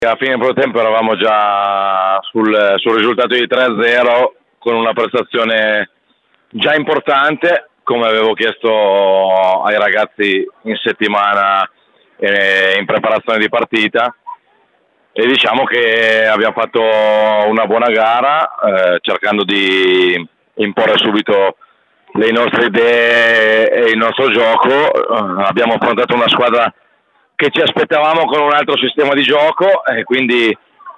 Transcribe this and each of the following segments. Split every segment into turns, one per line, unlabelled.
A fine primo tempo eravamo già sul risultato di 3-0 con una prestazione già importante, come avevo chiesto ai ragazzi in settimana in preparazione di partita, e diciamo che abbiamo fatto una buona gara cercando di imporre subito le nostre idee e il nostro gioco. Abbiamo affrontato una squadra che ci aspettavamo con un altro sistema di gioco, e quindi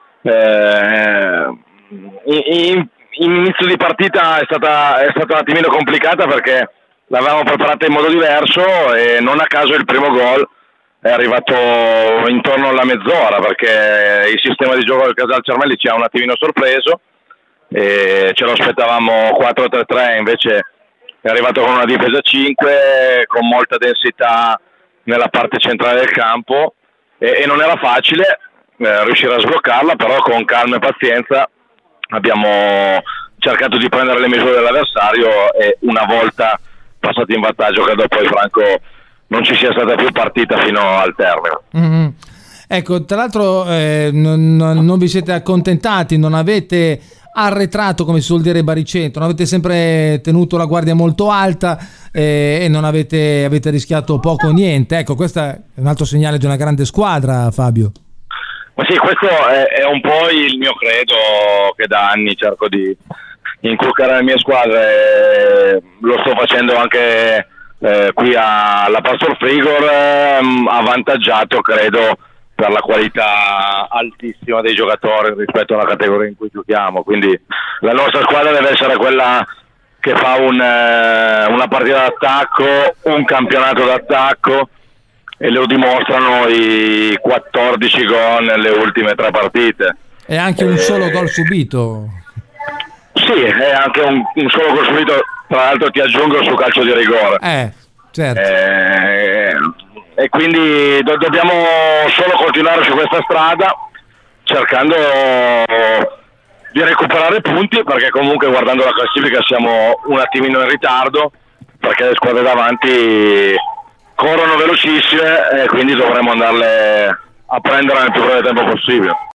in inizio di partita è stata un attimino complicata perché l'avevamo preparata in modo diverso e non a caso il primo gol è arrivato intorno alla mezz'ora, perché il sistema di gioco del Casal Cermelli ci ha un attimino sorpreso e ce lo aspettavamo 4-3-3, invece è arrivato con una difesa 5 con molta densità nella parte centrale del campo e non era facile riuscire a sbloccarla, però con calma e pazienza abbiamo cercato di prendere le misure dell'avversario e una volta passati in vantaggio credo poi, Franco, non ci sia stata più partita fino al termine.
Mm-hmm. Ecco, tra l'altro non vi siete accontentati, non avete arretrato, come si suol dire Baricentro, non avete sempre tenuto la guardia molto alta e non avete rischiato poco o niente. Ecco, questo è un altro segnale di una grande squadra, Fabio.
Ma sì, questo è un po' il mio credo che da anni cerco di inculcare alle mie squadre. Lo sto facendo anche qui alla Pastor Frigor, avvantaggiato credo per la qualità altissima dei giocatori rispetto alla categoria in cui giochiamo. Quindi la nostra squadra deve essere quella che fa una partita d'attacco, un campionato d'attacco, e lo dimostrano i 14 gol nelle ultime 3 partite.
E anche un solo gol subito.
Sì, è anche un solo gol subito, tra l'altro ti aggiungo su calcio di rigore.
Certo.
E quindi dobbiamo solo continuare su questa strada cercando di recuperare punti, perché comunque guardando la classifica siamo un attimino in ritardo, perché le squadre davanti corrono velocissime e quindi dovremo andarle a prendere nel più breve tempo possibile.